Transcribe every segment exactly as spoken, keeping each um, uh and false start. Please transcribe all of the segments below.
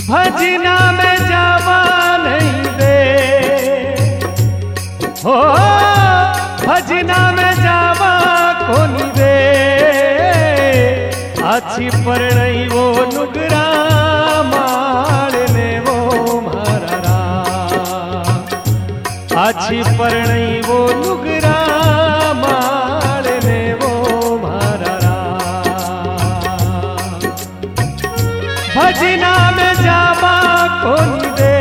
भजना में जावा नहीं दे, हो भजना में जावा कोनी दे, आछी परणई वो नुगरा माळने वो मारा राम, आछी परणई वो नुगरा माळने वो मारा राम। भजना में जावा कोनी दे,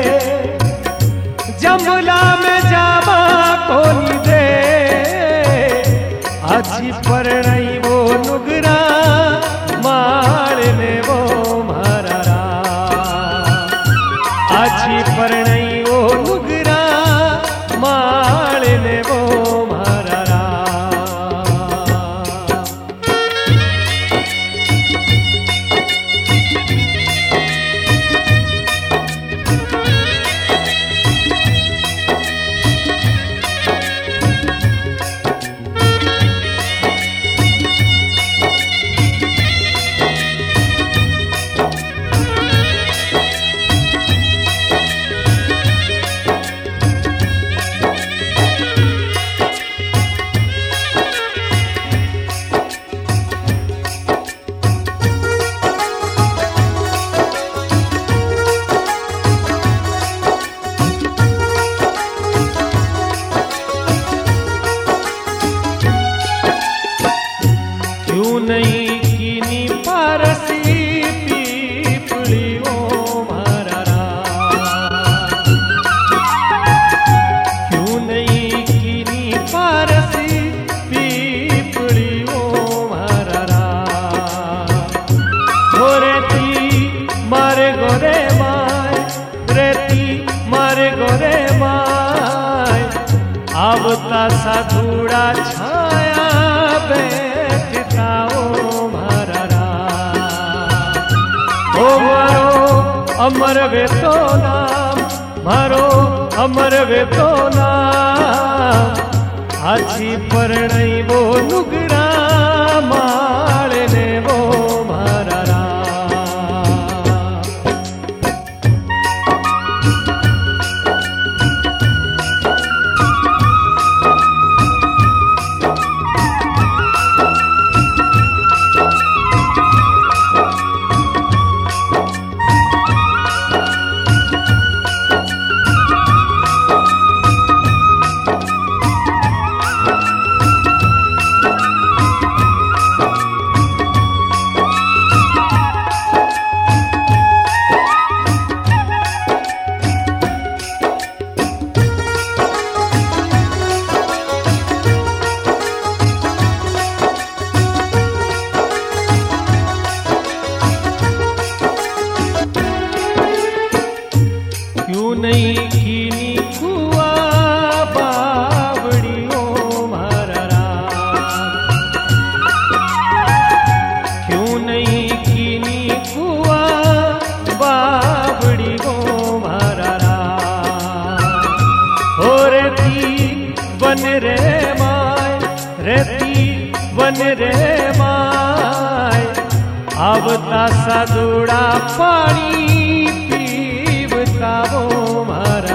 जमुला में जावा कोनी दे, आछी परणई वो नुगरा माळने वो मारा राम, आछी परणई वो नुगरा माळने वो मारा राम। क्यों नहीं कीनी पारसी पीपली ओ मारा राम, क्यों नहीं कीनी पारसी पीपली ओ मारा राम। हो रेती मारे गोरे माय, रेती मारे गोरे माय, आवता साधुड़ा छाया बे ओ मारा राम। ओ मारो अमर वे तो नाम, मारो अमर वे तो नाम, आछी परणई वो नुगरा माळने वो मारा राम। क्यों नहीं कीनी कुआ बावड़ी ओ मारा राम, क्यों नहीं कीनी कुआ बावड़ी ओ मारा राम। हो रेती बन रे माय, रेती बन रे माय, आवता साधुड़ा पानी वो मारा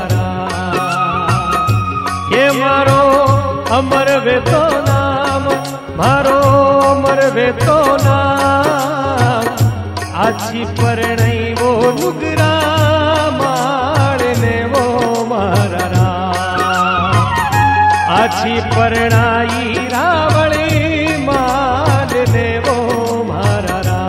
राम। ये मारो अमर वे तो नाम, मारो अमर वे तो नाम, आछी परणई वो नुगरा माळने वो मारा राम, आछी परणाई रावणी माळने वो मारा राम।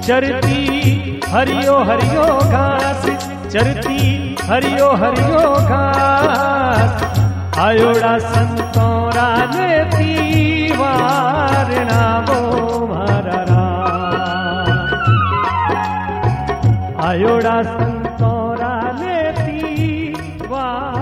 चरती हरियो हरियो घास, चरती हरियो हरियो घास। आयोड़ा संतोरा ने तीवारणा वो मारा राम। आयोड़ा संतोरा ने तीवार